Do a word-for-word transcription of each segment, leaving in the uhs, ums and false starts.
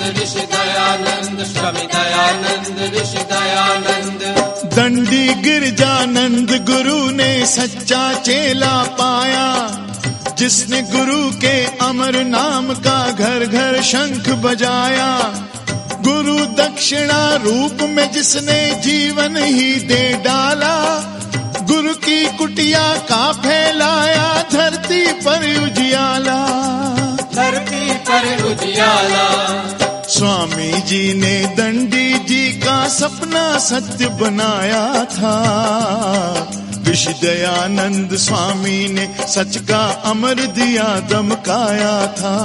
ऋषि दयानंद, स्वामी दयानंद ऋषि दयानंद। दंडी गिरजानंद गुरु ने सच्चा चेला पाया, जिसने गुरु के अमर नाम का घर घर शंख बजाया। गुरु दक्षिणा रूप में जिसने जीवन ही दे डाला, गुरु की कुटिया का फैलाया धरती पर उजियाला, धरती पर उजियाला। स्वामी जी ने दंडी जी का सपना सत्य बनाया था। ऋषि दयानंद स्वामी ने सच का अमर दिया दमकाया था।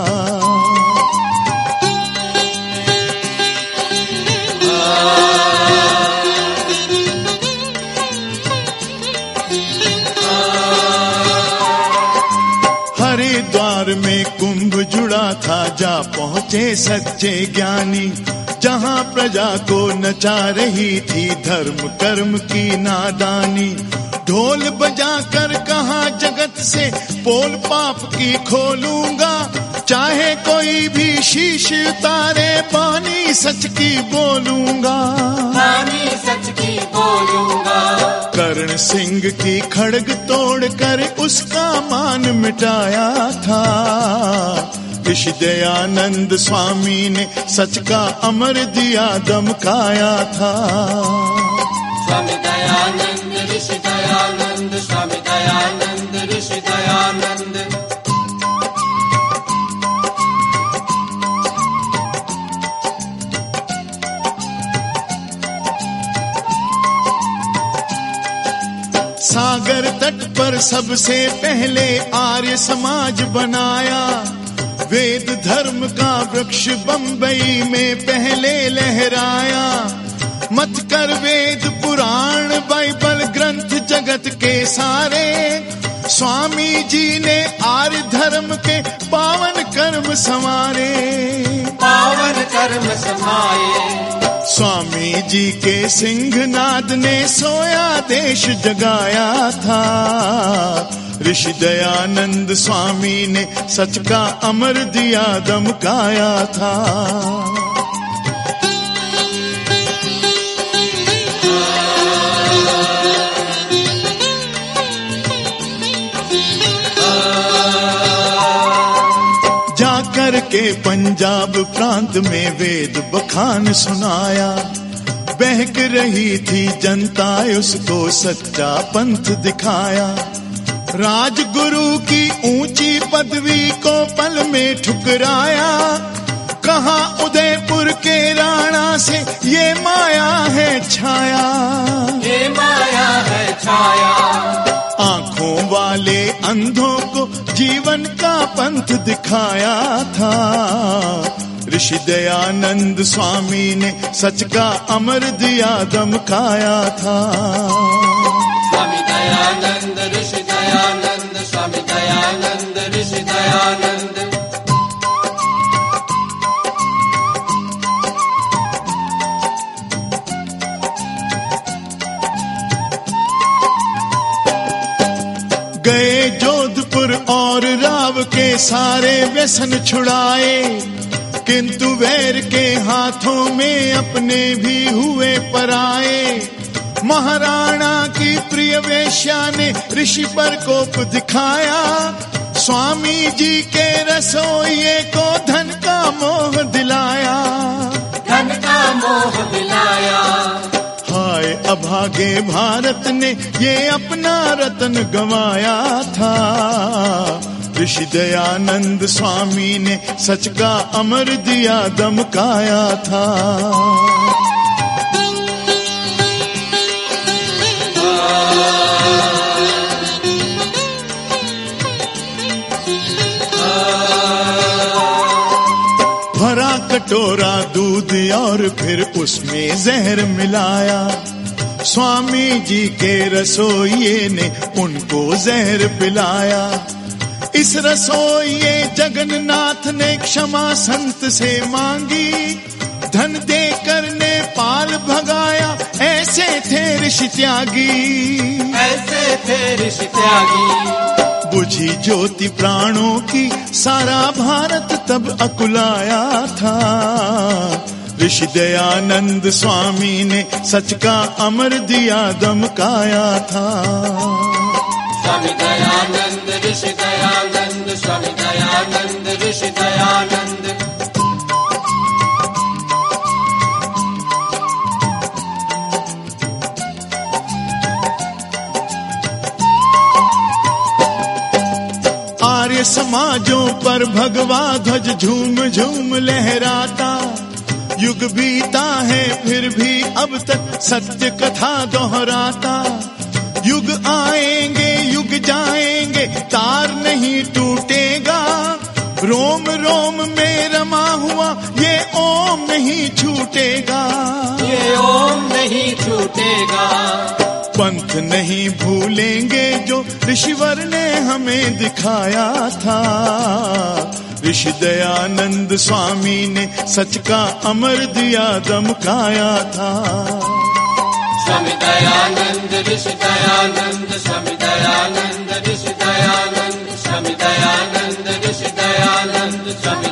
हरिद्वार में कुंभ जुड़ा था, जा पहुँचे सच्चे ज्ञानी, जहाँ प्रजा को नचा रही थी धर्म कर्म की नादानी। ढोल बजा कर कहा जगत से पोल पाप की खोलूंगा, चाहे कोई भी शीश उतारे बानी सच की बोलूंगा, बानी सच की बोलूंगा। कर्ण सिंह की खड़ग तोड़ कर उसका मान मिटाया था। ऋषि दयानंद स्वामी ने सच का अमर दिया दमकाया था। स्वामी दयानंद ऋषि दयानंद, स्वामी दयानंद ऋषि दयानंद। सागर तट पर सबसे पहले आर्य समाज बनाया, वेद धर्म का वृक्ष बंबई में पहले लहराया। मत कर वेद पुराण बाइबल ग्रंथ जगत के सारे, स्वामी जी ने आर्य धर्म के पावन कर्म संवारे, पावन कर्म समाये। स्वामी जी के सिंहनाद ने सोया देश जगाया था। ऋषि दयानंद स्वामी ने सच का अमर दिया दमकाया था। जाकर के पंजाब प्रांत में वेद बखान सुनाया, बहक रही थी जनता उसको सच्चा पंथ दिखाया। राजगुरु की ऊंची पदवी को पल में ठुकराया, कहा उदयपुर के राणा से ये माया है छाया, ये माया है छाया। आंखों वाले अंधों को जीवन का पंथ दिखाया था। ऋषि दयानंद स्वामी ने सच का अमर दिया दमकाया था। स्वामी दयानंद ऋषि दयानंद, स्वामी दयानंद ऋषि दयानंद। गए जोधपुर और राव के सारे व्यसन छुड़ाए, किंतु वैर के हाथों में अपने भी हुए पराए। महाराणा की प्रिय वेश्या ने ऋषि पर कोप दिखाया, स्वामी जी के रसोइये को धन का मोह दिलाया, धन का मोह दिलाया। हाय अभागे भारत ने ये अपना रतन गंवाया था। ऋषि दयानंद स्वामी ने सच का अमर दिया दमकाया था। भरा कटोरा दूध और फिर उसमें जहर मिलाया, स्वामी जी के रसोइये ने उनको जहर पिलाया। इस रसोइये जगन्नाथ ने क्षमा संत से मांगी, धन देकर नेपाल भगाया ऐसे थे ऋषि त्यागी, ऐसे थे ऋषि त्यागी। बुझी ज्योति प्राणों की सारा भारत तब अकुलाया था। ऋषि दयानंद स्वामी ने सच का अमर दिया दमकाया था। स्वामी दयानंद ऋषि दयानंद, स्वामी दयानंद ऋषि दयानंद। आर्य समाजों पर भगवा ध्वज झूम झूम लहराता। युग बीता है फिर भी अब तक सत्य कथा दोहराता। युग आएंगे युग जाएंगे तार नहीं टूटेगा। रोम रोम में रमा हुआ ये ओम नहीं छूटेगा। ये ओम नहीं छूटेगा। पंथ नहीं भूलेंगे जो ऋषिवर ने हमें दिखाया था। ऋषि दयानंद स्वामी ने सच का अमर दिया दमकाया था। स्वामी दयानंद ऋषि दयानंद, स्वामी दयानंद ऋषि दयानंद, स्वामी दयानंद ऋषि दयानंद, स्वामी